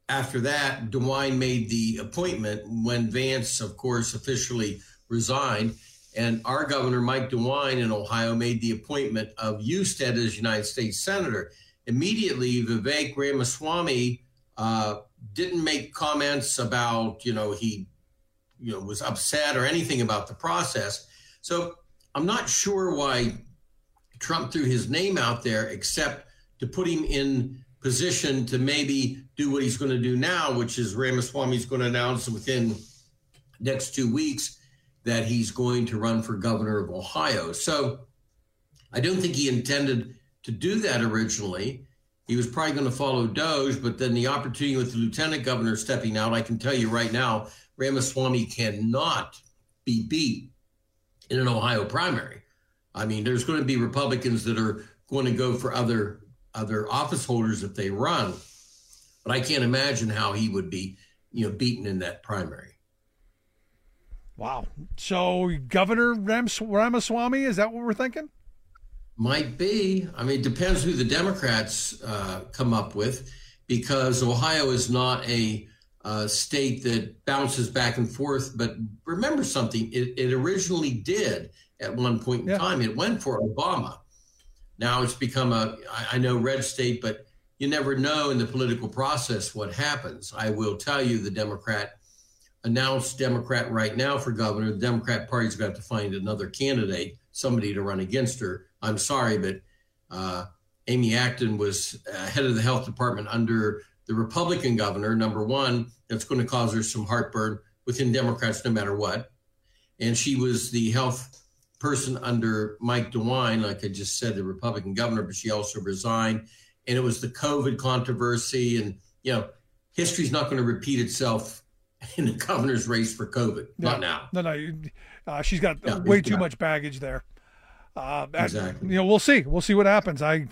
after that, DeWine made the appointment when Vance, of course, officially resigned. And our governor, Mike DeWine in Ohio, made the appointment of Husted as United States Senator. Immediately, Vivek Ramaswamy uh, didn't make comments about, you know, he you know, was upset or anything about the process. So I'm not sure why Trump threw his name out there, except to put him in position to maybe do what he's going to do now, which is Ramaswamy's going to announce within next two weeks that he's going to run for governor of Ohio. So I don't think he intended to do that originally. He was probably going to follow Doge, but then the opportunity with the lieutenant governor stepping out, I can tell you right now, Ramaswamy cannot be beat in an Ohio primary. I mean, there's going to be Republicans that are going to go for other other office holders if they run, but I can't imagine how he would be, you know, beaten in that primary. Wow. So Governor Rams- Ramaswamy, is that what we're thinking? Might be. I mean, it depends who the Democrats uh, come up with, because Ohio is not a uh, state that bounces back and forth. But remember something, it, it originally did at one point in yeah. time. It went for Obama. Now it's become a, I know, red state, but you never know in the political process what happens. I will tell you the Democrat announced Democrat right now for governor. The Democrat Party's got to find another candidate, somebody to run against her. I'm sorry, but uh, Amy Acton was uh, head of the health department under the Republican governor. Number one, that's going to cause her some heartburn within Democrats no matter what. And she was the health person under Mike DeWine, like I just said, the Republican governor, but she also resigned. And it was the COVID controversy. And, you know, history's not going to repeat itself in the governor's race for COVID. No, not now. No, no. Uh, she's got no, way too not. much baggage there. Uh, exactly. You know, we'll see. We'll see what happens. I,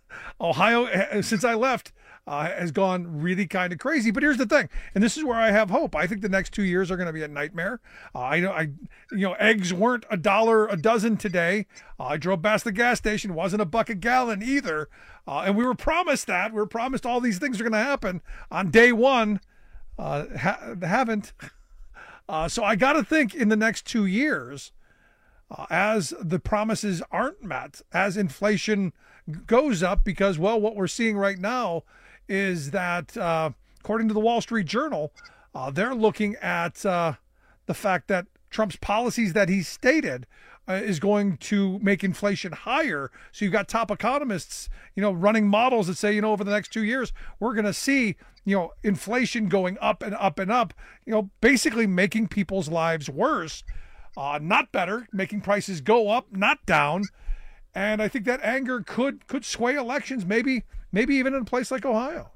Ohio, since I left, uh, has gone really kind of crazy. But here's the thing, and this is where I have hope. I think the next two years are going to be a nightmare. Uh, I know, I, you know, eggs weren't a dollar a dozen today. Uh, I drove past the gas station; wasn't a buck a gallon either. Uh, and we were promised that. We were promised all these things are going to happen on day one. Uh, ha- haven't. Uh, so I got to think in the next two years. Uh, as the promises aren't met, as inflation goes up, because, well, what we're seeing right now is that, uh, according to the Wall Street Journal, uh, they're looking at uh, the fact that Trump's policies that he stated uh, is going to make inflation higher. So you've got top economists, you know, running models that say, you know, over the next two years, we're going to see, you know, inflation going up and up and up, you know, basically making people's lives worse. Uh, not better, making prices go up, not down. And I think that anger could could sway elections, maybe maybe even in a place like Ohio.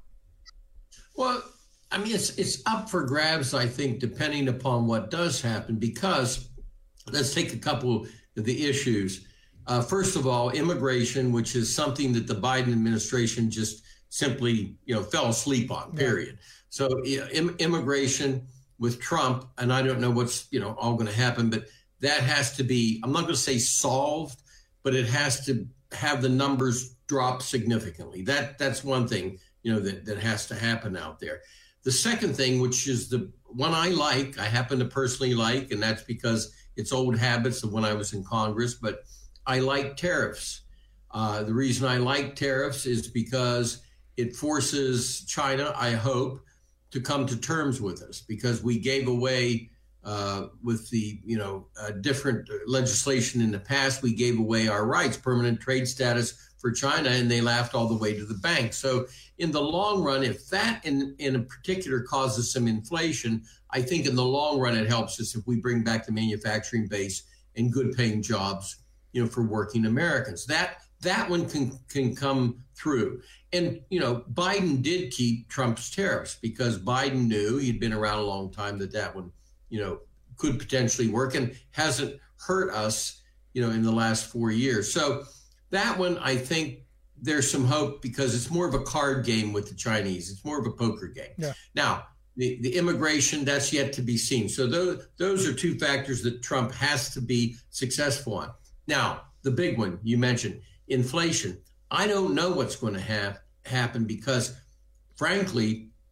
Well, I mean, it's it's up for grabs, I think, depending upon what does happen, because let's take a couple of the issues. Uh, first of all, immigration, which is something that the Biden administration just simply, you know, fell asleep on, period. Yeah. So yeah, im- immigration with Trump, and I don't know what's, you know, all going to happen, but that has to be, I'm not going to say solved, but it has to have the numbers drop significantly. That that's one thing, you know, that, that has to happen out there. The second thing, which is the one I like, I happen to personally like, and that's because it's old habits of when I was in Congress, but I like tariffs. Uh, the reason I like tariffs is because it forces China, I hope, to come to terms with us, because we gave away uh, with the, you know, uh, different legislation in the past, we gave away our rights, permanent trade status for China, and they laughed all the way to the bank. So in the long run, if that in, in particular causes some inflation, I think in the long run, it helps us if we bring back the manufacturing base and good paying jobs, you know, for working Americans. That that one can can come through. And, you know, Biden did keep Trump's tariffs because Biden knew, he'd been around a long time, that that one, you know, could potentially work and hasn't hurt us, you know, in the last four years. So that one, I think there's some hope because it's more of a card game with the Chinese. It's more of a poker game. Yeah. Now, the, the immigration, that's yet to be seen. So those, those are two factors that Trump has to be successful on. Now, the big one you mentioned, inflation. I don't know what's going to have happen because, frankly,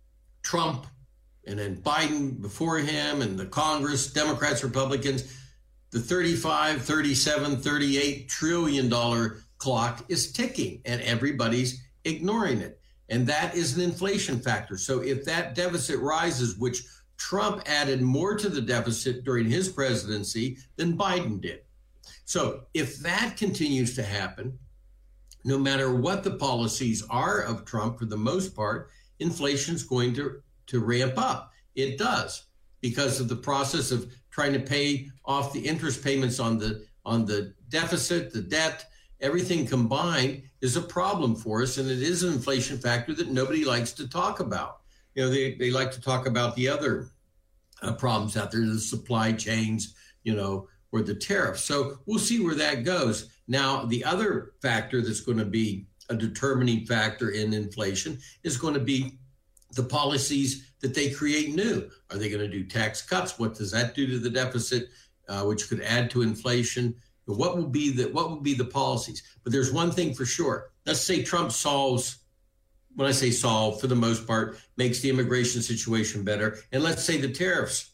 Trump and then Biden before him and the Congress, Democrats, Republicans, the thirty-five, thirty-seven, thirty-eight trillion dollar clock is ticking and everybody's ignoring it. And that is an inflation factor. So if that deficit rises, which Trump added more to the deficit during his presidency than Biden did. So if that continues to happen, no matter what the policies are of Trump, for the most part, inflation is going to, to ramp up. It does, because of the process of trying to pay off the interest payments on the on the deficit, the debt, everything combined is a problem for us. And it is an inflation factor that nobody likes to talk about. You know, they, they like to talk about the other uh, problems out there, the supply chains, you know, or the tariffs. So we'll see where that goes. Now, the other factor that's going to be a determining factor in inflation is going to be the policies that they create new. Are they going to do tax cuts? What does that do to the deficit, uh, which could add to inflation? What will be the what will be the policies? But there's one thing for sure. Let's say Trump solves, when I say solve, for the most part, makes the immigration situation better. And let's say the tariffs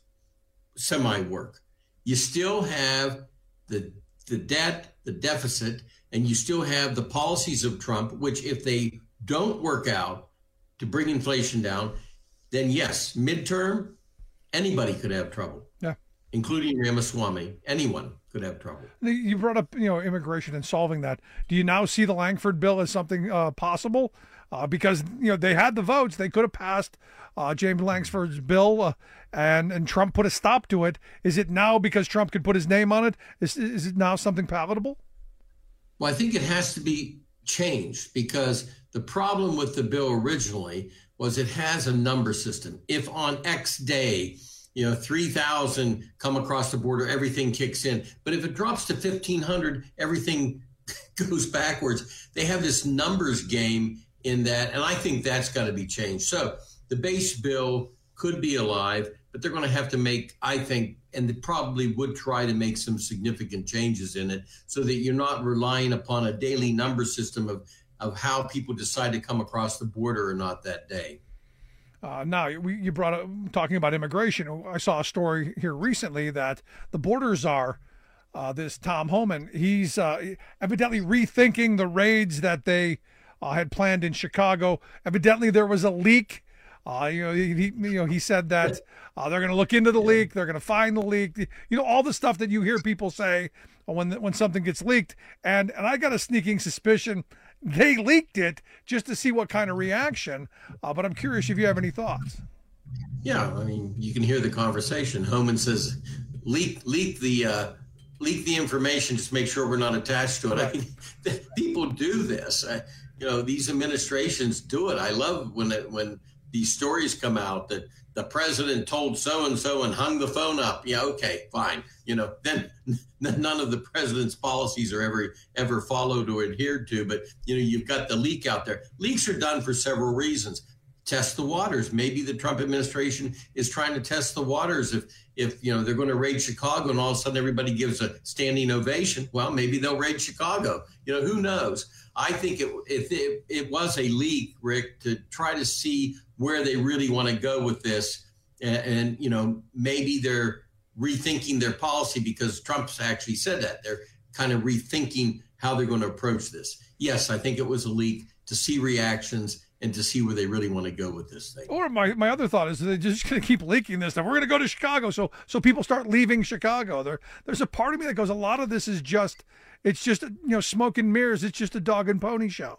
semi-work. You still have the the debt, the deficit, and you still have the policies of Trump, which if they don't work out to bring inflation down, then yes, midterm, anybody could have trouble. Yeah. Including Ramaswamy. Anyone could have trouble. You brought up, you know, immigration and solving that. Do you now see the Langford bill as something uh, possible? Uh, because, you know, they had the votes. They could have passed uh, James Langford's bill uh, and, and Trump put a stop to it. Is it now because Trump could put his name on it? Is, is it now something palatable? Well, I think it has to be changed because the problem with the bill originally was it has a number system. If on X day, you know, three thousand come across the border, everything kicks in. But if it drops to fifteen hundred, everything goes backwards. They have this numbers game in that, and I think that's got to be changed. So the base bill could be alive, but they're going to have to make, I think, and they probably would try to make some significant changes in it so that you're not relying upon a daily number system of, of how people decide to come across the border or not that day. Uh, now, we, you brought up talking about immigration. I saw a story here recently that the border czar, uh, this Tom Homan, he's uh, evidently rethinking the raids that they uh, had planned in Chicago. Evidently, there was a leak. Uh, you know, he, he you know he said that uh, they're going to look into the leak. They're going to find the leak. You know, all the stuff that you hear people say when when something gets leaked. And and I got a sneaking suspicion they leaked it just to see what kind of reaction. Uh, but I'm curious if you have any thoughts. Yeah, I mean, you can hear the conversation. Homan says, leak, leak the, uh, leak the information. Just make sure we're not attached to it. I mean, people do this. I, you know, these administrations do it. I love when it, when these stories come out that the president told so-and-so and hung the phone up. Yeah, okay, fine. You know, then none of the president's policies are ever ever followed or adhered to. But, you know, you've got the leak out there. Leaks are done for several reasons. Test the waters. Maybe the Trump administration is trying to test the waters. If, if you know, they're going to raid Chicago and all of a sudden everybody gives a standing ovation, well, maybe they'll raid Chicago. You know, who knows? I think it, if it, it was a leak, Rick, to try to see where they really want to go with this. And, and, you know, maybe they're rethinking their policy because Trump's actually said that. They're kind of rethinking how they're going to approach this. Yes, I think it was a leak to see reactions and to see where they really want to go with this thing. Or my, my other thought is they're just going to keep leaking this stuff. We're going to go to Chicago, so so people start leaving Chicago. There, there's a part of me that goes, a lot of this is just, it's just, you know, smoke and mirrors. It's just a dog and pony show.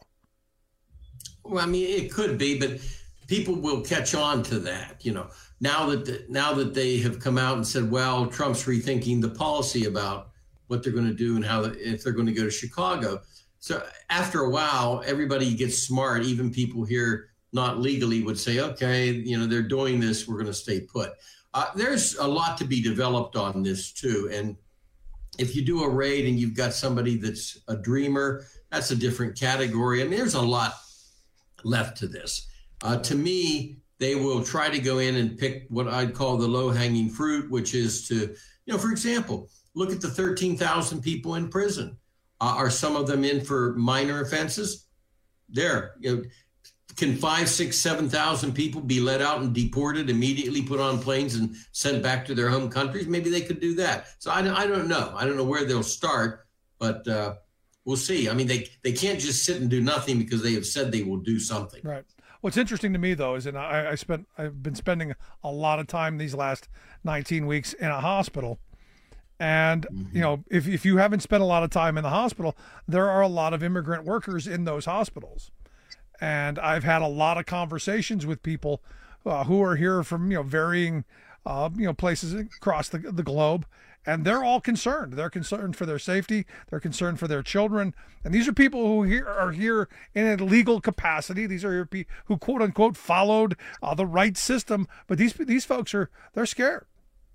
Well, I mean, it could be, but people will catch on to that, you know. Now that the, now that they have come out and said, well, Trump's rethinking the policy about what they're going to do and how if they're going to go to Chicago. So after a while, everybody gets smart. Even people here not legally would say, okay, you know, they're doing this. We're going to stay put. Uh, there's a lot to be developed on this, too. And if you do a raid and you've got somebody that's a dreamer, that's a different category. I mean, there's a lot left to this. Uh, to me, they will try to go in and pick what I'd call the low-hanging fruit, which is to, you know, for example, look at the thirteen thousand people in prison. Uh, are some of them in for minor offenses? There, you know, can five, six, seven thousand people be let out and deported, immediately put on planes and sent back to their home countries? Maybe they could do that. So I, I don't know. I don't know where they'll start, but uh, we'll see. I mean, they, they can't just sit and do nothing because they have said they will do something. Right. What's interesting to me, though, is, and I, I spent, I've been spending a lot of time these last nineteen weeks in a hospital. And, mm-hmm. you know, if, if you haven't spent a lot of time in the hospital, there are a lot of immigrant workers in those hospitals. And I've had a lot of conversations with people uh, who are here from, you know, varying, uh, you know, places across the, the globe. And they're all concerned. They're concerned for their safety. They're concerned for their children. And these are people who here are here in a legal capacity. These are people who, quote unquote, followed uh, the right system. But these these folks are, they're scared.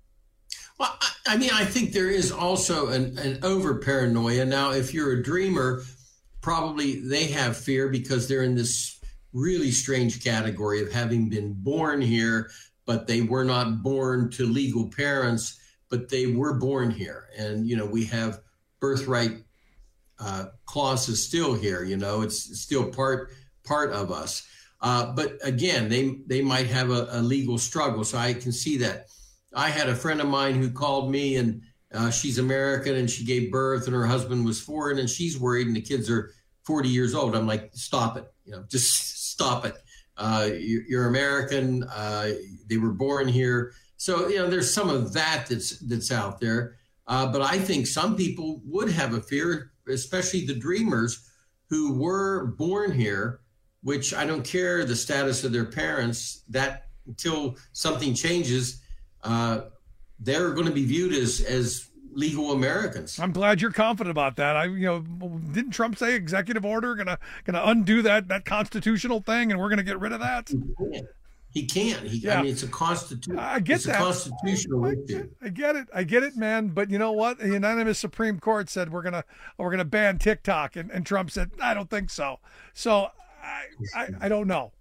Well, I mean, I think there is also an, an over paranoia. Now, if you're a dreamer, probably they have fear because they're in this really strange category of having been born here, but they were not born to legal parents, but they were born here. And, you know, we have birthright uh, clauses still here, you know, it's still part part of us. Uh, but again, they, they might have a, a legal struggle. So I can see that. I had a friend of mine who called me, and uh, she's American and she gave birth and her husband was foreign and she's worried and the kids are forty years old. I'm like, stop it. You know, just stop it. Uh, you, you're American. Uh, they were born here. So, you know, there's some of that that's, that's out there. Uh, but I think some people would have a fear, especially the dreamers who were born here, which I don't care the status of their parents, that until something changes, uh, they're going to be viewed as, as legal Americans. I'm glad you're confident about that. I, you know, didn't Trump say executive order gonna gonna undo that that constitutional thing, and we're gonna get rid of that? He can't. He, yeah. I mean, it's a constitution. I get it's that. A constitutional I get, I get it. I get it, man. But you know what? The unanimous Supreme Court said we're gonna we're gonna ban TikTok, and, and Trump said I don't think so. So I I, I don't know.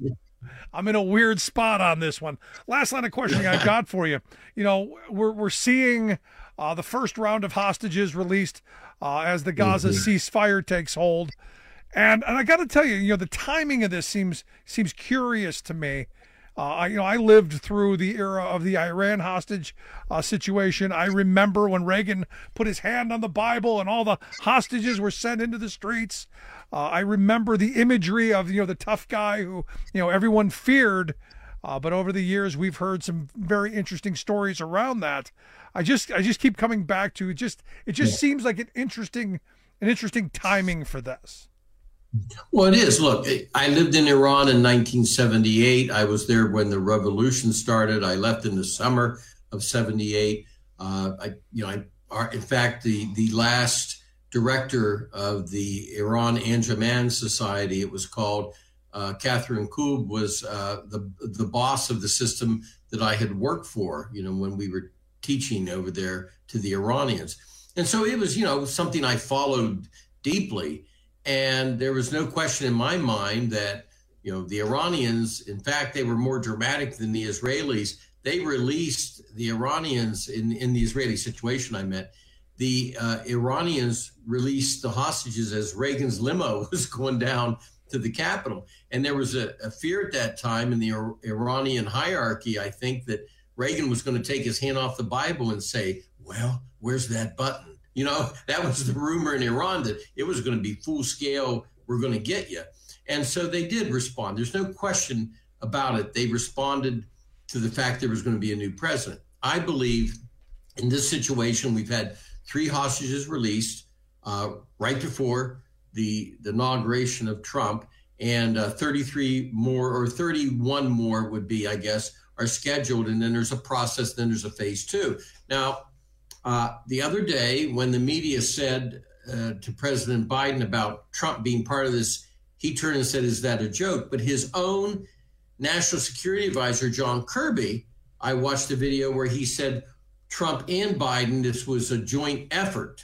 I'm in a weird spot on this one. Last line of questioning I got for you. You know, we're we're seeing uh, the first round of hostages released uh, as the Gaza mm-hmm. ceasefire takes hold, and and I got to tell you, you know, the timing of this seems seems curious to me. Uh, I, you know, I lived through the era of the Iran hostage uh, situation. I remember when Reagan put his hand on the Bible and all the hostages were sent into the streets. Uh, I remember the imagery of, you know, the tough guy who, you know, everyone feared. Uh, but over the years, we've heard some very interesting stories around that. I just, I just keep coming back to it. Just, it just yeah. seems like an interesting, an interesting timing for this. Well, it is. Look, I lived in Iran in nineteen seventy-eight. I was there when the revolution started. I left in the summer of seventy-eight. Uh, I, you know, I, in fact, the the last director of the Iran Anjuman Society, it was called, uh, Catherine Koob, was uh, the the boss of the system that I had worked for, you know, when we were teaching over there to the Iranians. And so it was, you know, something I followed deeply. And there was no question in my mind that, you know, the Iranians, in fact, they were more dramatic than the Israelis. They released the Iranians in, in the Israeli situation I meant. The uh, Iranians released the hostages as Reagan's limo was going down to the Capitol. And there was a, a fear at that time in the Ir- Iranian hierarchy, I think, that Reagan was going to take his hand off the Bible and say, well, where's that button? You know, that was the rumor in Iran that it was going to be full scale. We're going to get you. And so they did respond. There's no question about it. They responded to the fact there was going to be a new president. I believe in this situation, we've had three hostages released uh, right before the, the inauguration of Trump, and uh, thirty-three more or thirty-one more would be, I guess, are scheduled. And then there's a process. Then there's a phase two. Now, Uh, the other day, when the media said uh, to President Biden about Trump being part of this, he turned and said, is that a joke? But his own national security advisor, John Kirby, I watched a video where he said Trump and Biden, this was a joint effort.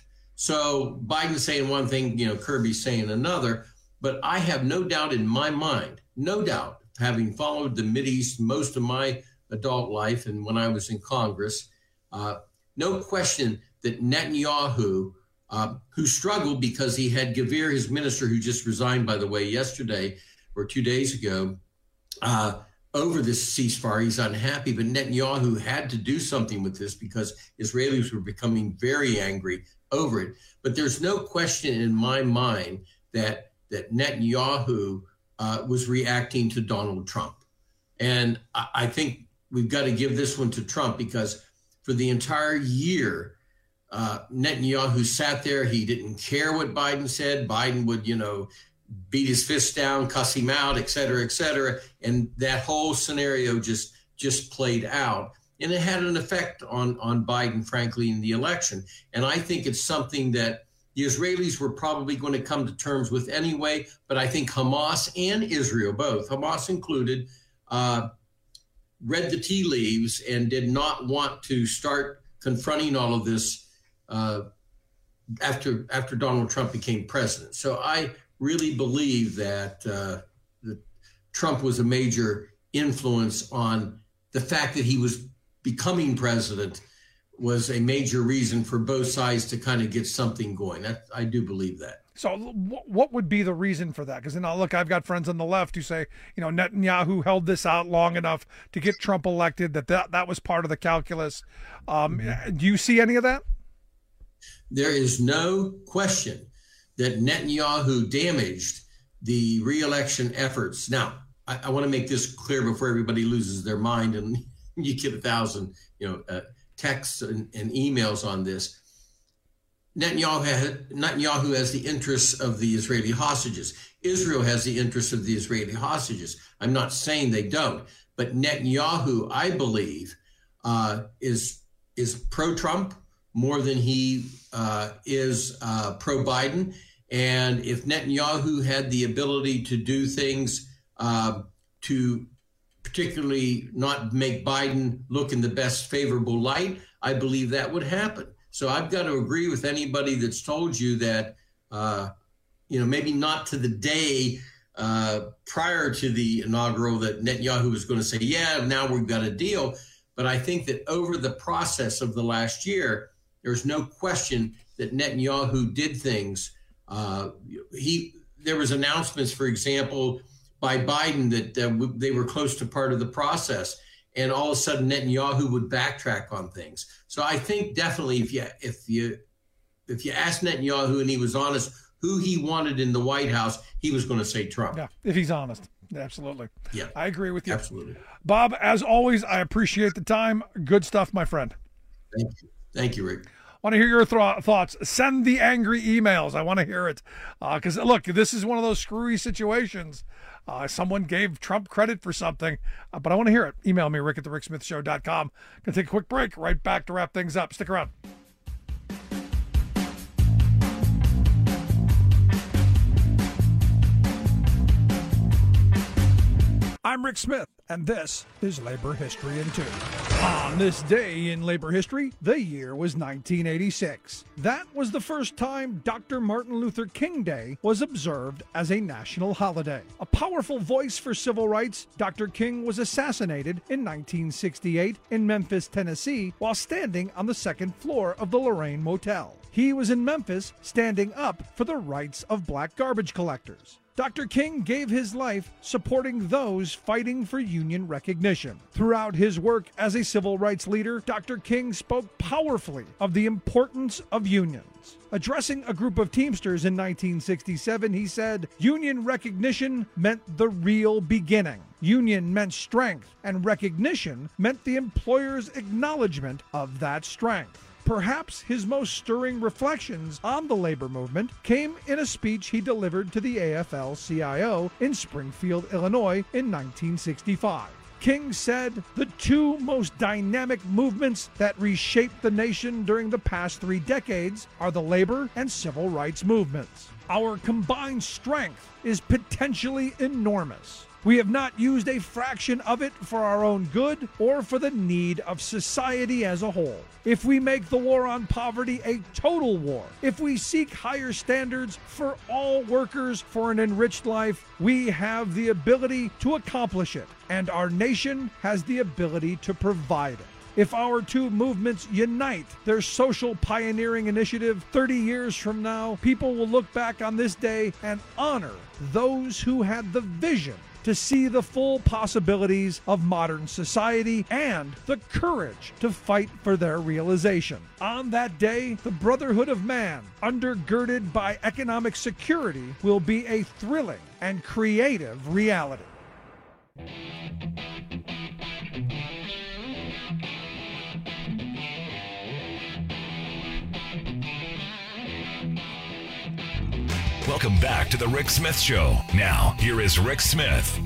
So Biden saying one thing, you know, Kirby saying another. But I have no doubt in my mind, no doubt, having followed the Mideast most of my adult life and when I was in Congress, uh, no question that Netanyahu, uh, who struggled because he had Gavir, his minister, who just resigned, by the way, yesterday, or two days ago uh, over this ceasefire. He's unhappy, but Netanyahu had to do something with this because Israelis were becoming very angry over it. But there's no question in my mind that that Netanyahu uh, was reacting to Donald Trump. And I, I think we've got to give this one to Trump, because for the entire year, uh, Netanyahu sat there. He didn't care what Biden said. Biden would, you know, beat his fist down, cuss him out, et cetera, et cetera. And that whole scenario just just played out. And it had an effect on, on Biden, frankly, in the election. And I think it's something that the Israelis were probably going to come to terms with anyway. But I think Hamas and Israel, both, Hamas included, uh, read the tea leaves and did not want to start confronting all of this uh, after after Donald Trump became president. So I really believe that, uh, that Trump was a major influence on the fact that he was becoming president, was a major reason for both sides to kind of get something going. That, I do believe that. So what would be the reason for that? Because, you know, look, I've got friends on the left who say, you know, Netanyahu held this out long enough to get Trump elected, that that, that was part of the calculus. Um, mm-hmm. Do you see any of that? There is no question that Netanyahu damaged the re-election efforts. Now, I, I want to make this clear before everybody loses their mind and you get a thousand, you know, uh, texts and, and emails on this. Netanyahu has, Netanyahu has the interests of the Israeli hostages. Israel has the interests of the Israeli hostages. I'm not saying they don't, but Netanyahu, I believe, uh, is is pro-Trump more than he uh, is uh, pro-Biden. And if Netanyahu had the ability to do things uh, to particularly not make Biden look in the best favorable light, I believe that would happen. So I've got to agree with anybody that's told you that, uh, you know, maybe not to the day uh, prior to the inaugural that Netanyahu was going to say, yeah, now we've got a deal. But I think that over the process of the last year, there's no question that Netanyahu did things. Uh, he there was announcements, for example, by Biden that uh, they were close to part of the process. And all of a sudden, Netanyahu would backtrack on things. So I think definitely, if you if you if you asked Netanyahu and he was honest, who he wanted in the White House, he was going to say Trump. Yeah, if he's honest, absolutely. Yeah, I agree with you. Absolutely, Bob. As always, I appreciate the time. Good stuff, my friend. Thank you, thank you, Rick. Want to hear your th- thoughts? Send the angry emails. I want to hear it. Because, uh, look, this is one of those screwy situations. Uh, someone gave Trump credit for something, uh, but I want to hear it. Email me, rick at the rick smith show dot com. Going to take a quick break. Right back to wrap things up. Stick around. I'm Rick Smith, and this is Labor History in Two. On this day in labor history, the year was nineteen eighty-six. That was the first time Doctor Martin Luther King Day was observed as a national holiday. A powerful voice for civil rights, Doctor King was assassinated in nineteen sixty-eight in Memphis, Tennessee, while standing on the second floor of the Lorraine Motel. He was in Memphis standing up for the rights of black garbage collectors. Doctor King gave his life supporting those fighting for union recognition. Throughout his work as a civil rights leader, Doctor King spoke powerfully of the importance of unions. Addressing a group of Teamsters in nineteen sixty-seven, he said, "Union recognition meant the real beginning. Union meant strength, and recognition meant the employer's acknowledgement of that strength." Perhaps his most stirring reflections on the labor movement came in a speech he delivered to the A F L C I O in Springfield, Illinois in nineteen sixty-five. King said, "The two most dynamic movements that reshaped the nation during the past three decades are the labor and civil rights movements. Our combined strength is potentially enormous. We have not used a fraction of it for our own good or for the need of society as a whole. If we make the war on poverty a total war, if we seek higher standards for all workers for an enriched life, we have the ability to accomplish it, and our nation has the ability to provide it." if our two movements unite their social pioneering initiative thirty years from now, people will look back on this day and honor those who had the vision to see the full possibilities of modern society and the courage to fight for their realization. On that day, the brotherhood of man, undergirded by economic security, will be a thrilling and creative reality. Welcome back to the Rick Smith Show. Now, here is Rick Smith.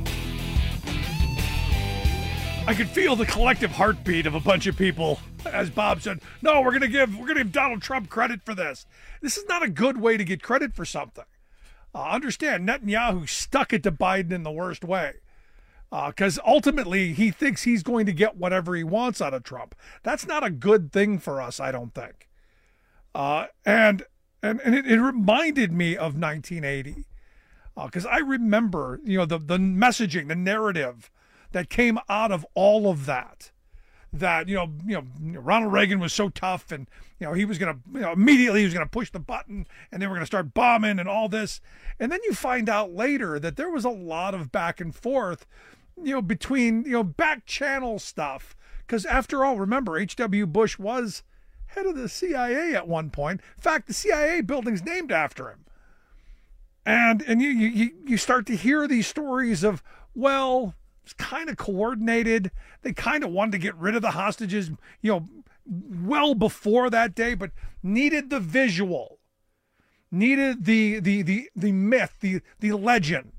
I could feel the collective heartbeat of a bunch of people as Bob said, no, we're going to give we're going to give Donald Trump credit for this. This is not a good way to get credit for something. Uh, understand, Netanyahu stuck it to Biden in the worst way. Because uh, ultimately, he thinks he's going to get whatever he wants out of Trump. That's not a good thing for us, I don't think. Uh, and and, and it, it reminded me of nineteen eighty. Because uh, I remember, you know, the, the messaging, the narrative that came out of all of that. That, you know, you know, Ronald Reagan was so tough, and, you know, he was going to, you know, immediately he was going to push the button, and they were going to start bombing and all this. And then you find out later that there was a lot of back and forth, you know, between, you know, back channel stuff. Because after all, remember, H W Bush was head of the C I A at one point. In fact, the C I A building's named after him. And and you you you start to hear these stories of, well, it's kind of coordinated. They kind of wanted to get rid of the hostages, you know, well before that day, but needed the visual, needed the the the the myth, the the legend.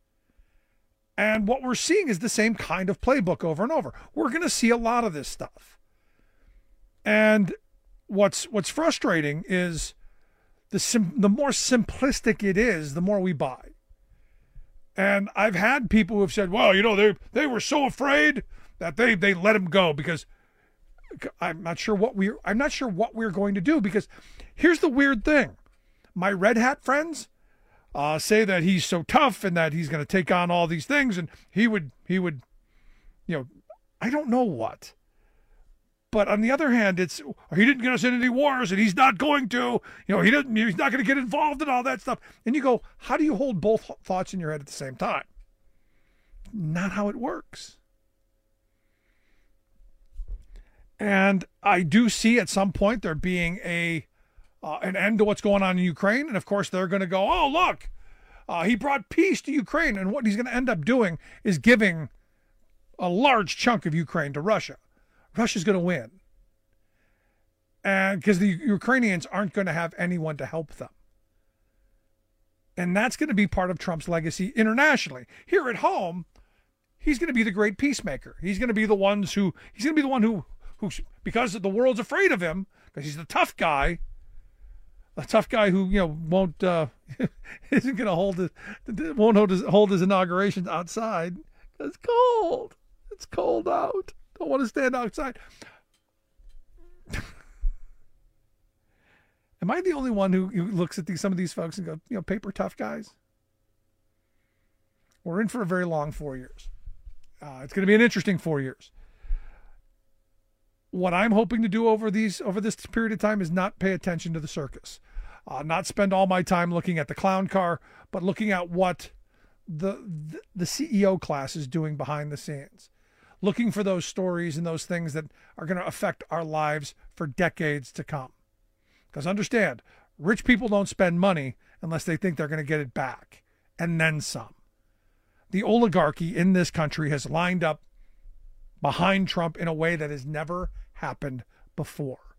And what we're seeing is the same kind of playbook over and over. We're going to see a lot of this stuff. And what's what's frustrating is the sim, the more simplistic it is, the more we buy. And I've had people who have said, well, you know, they they were so afraid that they they let him go because I'm not sure what we I'm not sure what we're going to do, because here's the weird thing. My red hat friends uh, say that he's so tough and that he's going to take on all these things, and he would he would you know, I don't know what. But on the other hand, it's he didn't get us into any wars, and he's not going to. You know, he doesn't. He's not going to get involved in all that stuff. And you go, how do you hold both thoughts in your head at the same time? Not how it works. And I do see at some point there being a uh, an end to what's going on in Ukraine, and of course they're going to go, oh look, uh, he brought peace to Ukraine, and what he's going to end up doing is giving a large chunk of Ukraine to Russia. Russia's going to win. And because the Ukrainians aren't going to have anyone to help them. And that's going to be part of Trump's legacy internationally. Here at home, he's going to be the great peacemaker. He's going to be the ones who, he's going to be the one who, who, because the world's afraid of him, because he's the tough guy, a tough guy who, you know, won't, uh, isn't going to hold his, won't hold his, hold his inaugurations outside. It's cold. It's cold out. Don't want to stand outside. Am I the only one who, who looks at these, some of these folks and go, you know, paper tough guys? We're in for a very long four years. Uh, it's going to be an interesting four years. What I'm hoping to do over these over this period of time is not pay attention to the circus, uh, not spend all my time looking at the clown car, but looking at what the the, the C E O class is doing behind the scenes. Looking for those stories and those things that are going to affect our lives for decades to come. Because understand, rich people don't spend money unless they think they're going to get it back, and then some. The oligarchy in this country has lined up behind Trump in a way that has never happened before.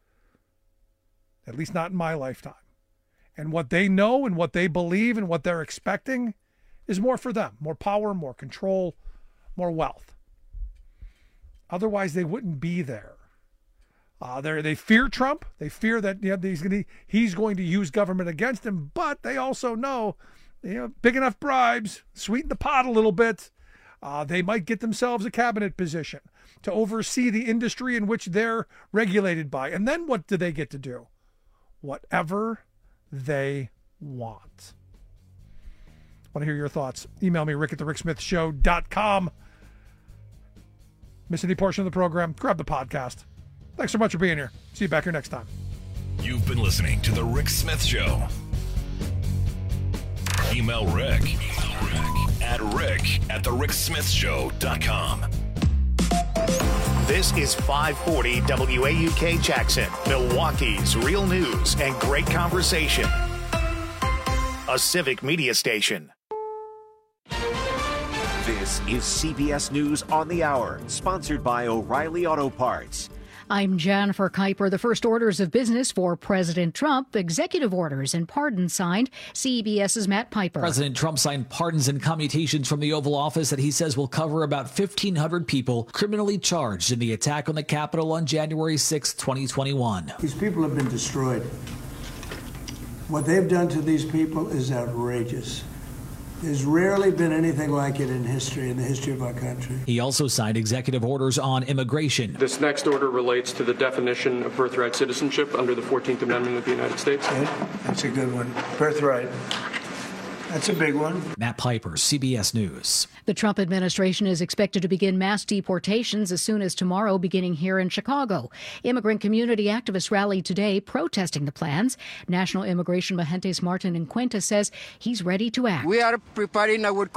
At least not in my lifetime. And what they know and what they believe and what they're expecting is more for them. More power, more control, more wealth. Otherwise, they wouldn't be there. Uh, they they fear Trump. They fear that, you know, he's going to he's going to use government against him. But they also know, you know, big enough bribes, sweeten the pot a little bit. Uh, they might get themselves a cabinet position to oversee the industry in which they're regulated by. And then what do they get to do? Whatever they want. I want to hear your thoughts. Email me, Rick at the Rick Smith Show dot com. Miss any portion of the program, grab the podcast. Thanks so much for being here. See you back here next time. You've been listening to The Rick Smith Show. Email Rick, Email Rick at rick at the rick smith show dot com. This is five forty W A U K Jackson, Milwaukee's real news and great conversation. A civic media station. This is C B S News on the Hour, sponsored by O'Reilly Auto Parts. I'm Jennifer Kuiper. The first orders of business for President Trump, executive orders and pardons signed. CBS's Matt Piper. President Trump signed pardons and commutations from the Oval Office that he says will cover about fifteen hundred people criminally charged in the attack on the Capitol on January sixth, twenty twenty-one. These people have been destroyed. What they've done to these people is outrageous. There's rarely been anything like it in history, in the history of our country. He also signed executive orders on immigration. This next order relates to the definition of birthright citizenship under the fourteenth Amendment of the United States. Yeah, that's a good one. Birthright. That's a big one. Matt Piper, C B S News. The Trump administration is expected to begin mass deportations as soon as tomorrow, beginning here in Chicago. Immigrant community activists rallied today protesting the plans. National Immigration Mahentes Martin Encuentra says he's ready to act. We are preparing our